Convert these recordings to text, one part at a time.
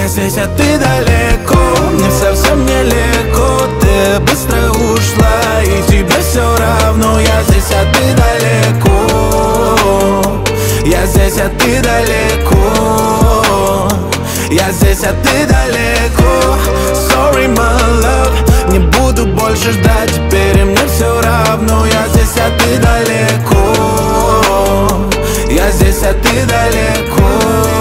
здесь, а ты далеко. Мне совсем нелегко. Ты быстро ушла, и тебе все равно. Я здесь, а ты далеко. Я здесь, а ты далеко. Я здесь, а ты далеко. Sorry, my love. Не буду больше ждать, теперь и мне все равно. Я здесь, а ты далеко. Я здесь, а ты далеко.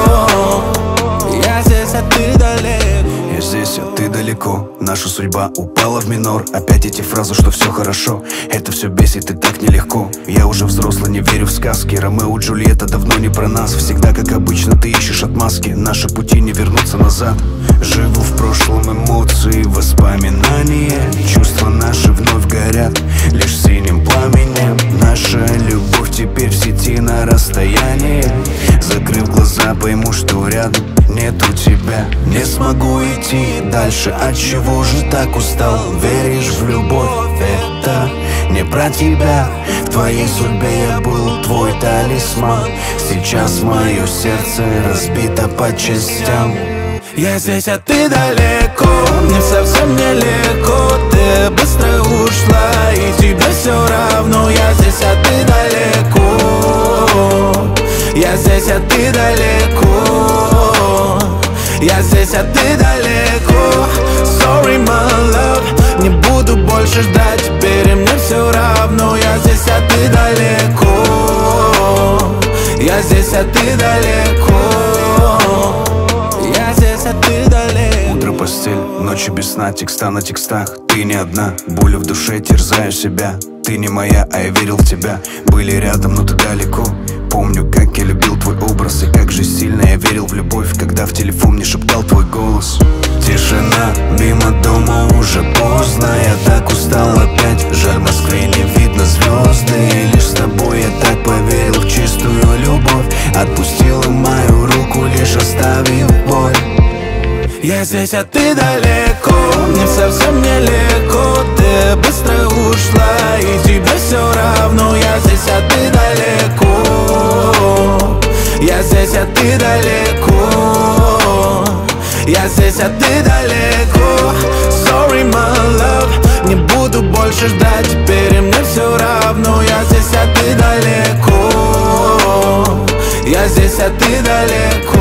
Я здесь, а ты далеко. Я здесь, а ты далеко. Наша судьба упала в минор. Опять эти фразы, что все хорошо. Это все бесит и так нелегко. Я уже взрослый, не верю в сказки. Ромео и Джульетта давно не про нас. Всегда, как обычно, ты ищешь отмазки. Наши пути не вернутся назад. Живу в прошлом, эмоции, воспоминания. Чувства наши вновь горят лишь синим пламенем. Наша любовь теперь в сети на расстоянии. Закрыв глаза, пойму, что рядом нету тебя. Не смогу идти дальше, отчего же так устал? Веришь в любовь, это не про тебя. В твоей судьбе я был твой талисман. Сейчас мое сердце разбито по частям. Я здесь, а ты далеко. Мне совсем нелегко. Ты быстро ушла, и тебе все равно. Я здесь, а ты далеко. Я здесь, а ты далеко. Я здесь, а ты далеко. Sorry, my love. Не буду больше ждать, теперь и мне все равно. Я здесь, а ты далеко. Я здесь, а ты далеко. Я здесь, а ты далеко. Утро, постель, ночи без сна, текста на текстах. Ты не одна, болью в душе терзаю себя. Ты не моя, а я верил в тебя. Были рядом, но ты далеко. Помню, как я любил твой образ, и как же сильно я верил в любовь, когда в телефон мне шептал твой голос. Тишина, мимо дома уже поздно. Я так устал опять, жаль, в Москве не видно звезды. И лишь с тобой я так поверил в чистую любовь. Отпустила мою руку, лишь оставив боль. Я здесь, а ты далеко. Мне совсем нелегко. Ты быстро ушла, и тебе все равно. Я здесь, а ты далеко. Я здесь, а ты далеко. Я здесь, а ты далеко. Sorry, my love. Не буду больше ждать, теперь и мне все равно. Я здесь, а ты далеко. Я здесь, а ты далеко.